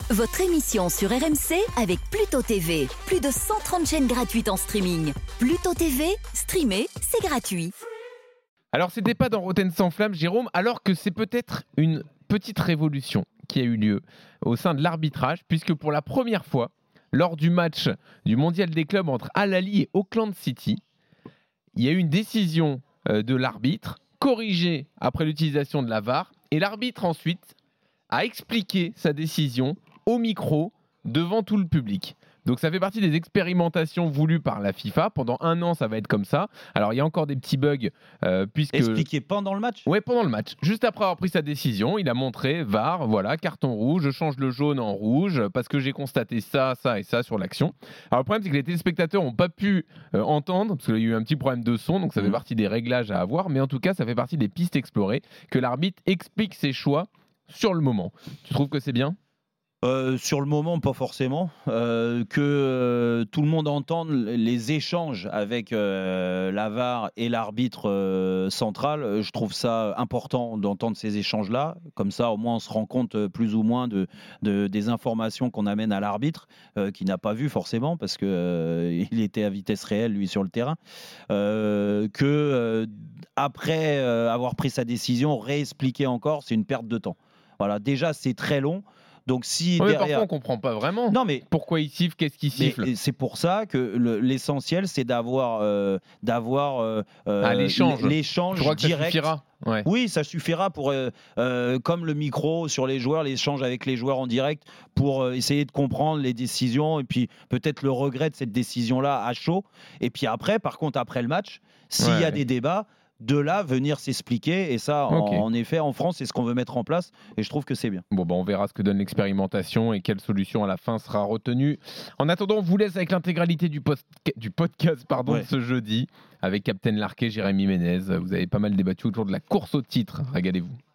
Votre émission sur RMC avec Pluto TV. Plus de 130 chaînes gratuites en streaming. Pluto TV, streamer, c'est gratuit. Alors, c'était pas dans Rotten sans flamme, Jérôme, alors que c'est peut-être une petite révolution qui a eu lieu au sein de l'arbitrage, puisque pour la première fois, lors du match du Mondial des clubs entre Al Ahly et Auckland City, il y a eu une décision de l'arbitre, corrigée après l'utilisation de la VAR, et l'arbitre ensuite a expliqué sa décision au micro devant tout le public. Donc ça fait partie des expérimentations voulues par la FIFA. Pendant 1 an, ça va être comme ça. Alors il y a encore des petits bugs puisque... Expliqué pendant le match ? Oui, pendant le match. Juste après avoir pris sa décision, il a montré VAR, voilà, carton rouge, je change le jaune en rouge parce que j'ai constaté ça, ça et ça sur l'action. Alors le problème, c'est que les téléspectateurs n'ont pas pu entendre parce qu'il y a eu un petit problème de son, donc ça fait partie des réglages à avoir. Mais en tout cas, ça fait partie des pistes explorées que l'arbitre explique ses choix sur le moment. Tu trouves que c'est bien ? Sur le moment, pas forcément. Que tout le monde entende les échanges avec la VAR et l'arbitre central, je trouve ça important d'entendre ces échanges-là. Comme ça, au moins, on se rend compte plus ou moins des informations qu'on amène à l'arbitre, qui n'a pas vu forcément, parce qu'il était à vitesse réelle, lui, sur le terrain. Après avoir pris sa décision, réexpliquer encore, c'est une perte de temps. Voilà, déjà, c'est très long. Donc si ouais, derrière... Parfois on comprend pas vraiment. Non, mais pourquoi il siffle, qu'est-ce qu'il siffle. C'est pour ça que l'essentiel, c'est d'avoir l'échange direct. Ça suffira. Ouais. Oui, ça suffira pour comme le micro sur les joueurs, l'échange avec les joueurs en direct pour essayer de comprendre les décisions et puis peut-être le regret de cette décision-là à chaud. Et puis après, par contre, après le match, s'il y a des débats, de là venir s'expliquer, et ça en effet en France c'est ce qu'on veut mettre en place et je trouve que c'est bien. Bon, on verra ce que donne l'expérimentation et quelle solution à la fin sera retenue. En attendant, on vous laisse avec l'intégralité du podcast ce jeudi avec Captain Larquet, Jérémy Ménez. Vous avez pas mal débattu autour de la course au titre, régalez-vous.